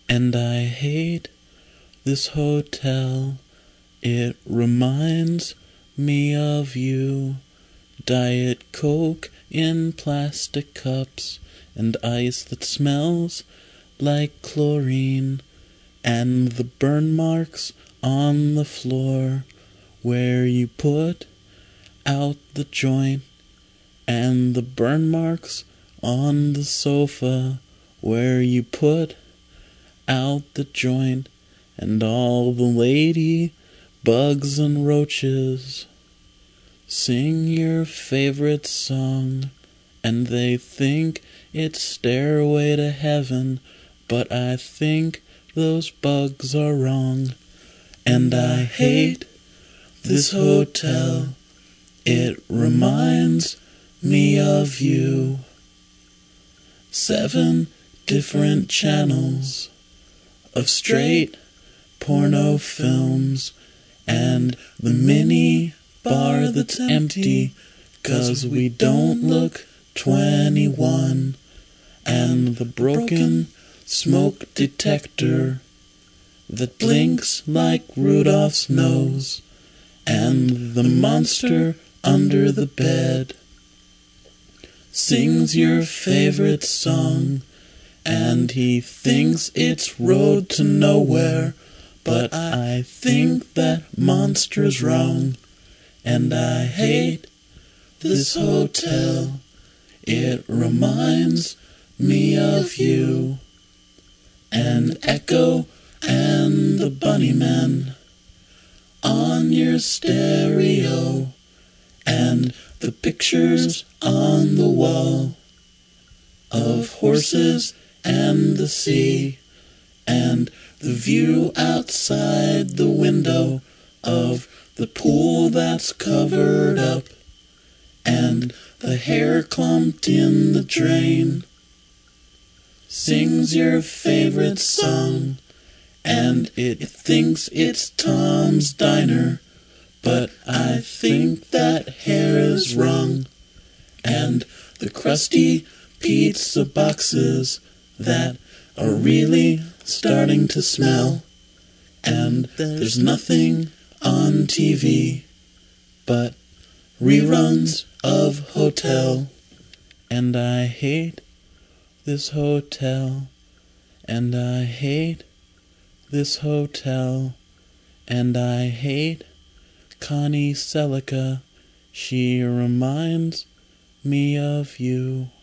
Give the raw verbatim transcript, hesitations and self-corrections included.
And I hate this hotel. It reminds me of you. Diet Coke in plastic cups and ice that smells like chlorine, and the burn marks on the floor where you put out the joint, and the burn marks on the sofa where you put out the joint, and all the lady bugs and roaches sing your favorite song, and they think it's Stairway to Heaven, but I think those bugs are wrong. And I hate this hotel. It reminds me of you. Seven different channels of straight porno films, and the mini bar that's empty 'cause we don't look twenty-one, and the broken smoke detector that blinks like Rudolph's nose, and the monster under the bed sings your favorite song, and he thinks it's Road to Nowhere, but I think that monster's wrong. And I hate this hotel. It reminds me of you. And Echo and the Bunnymen on your stereo, and the pictures on the wall of horses and the sea, and the view outside the window of the pool that's covered up, and the hair clumped in the drain sings your favorite song, and it thinks it's Tom's Diner, but I think that hair is wrong, and the crusty pizza boxes that are really starting to smell, and there's nothing on T V but reruns of Hotel. And I hate this hotel, and I hate this hotel, and I hate Connie Selica. She reminds me of you.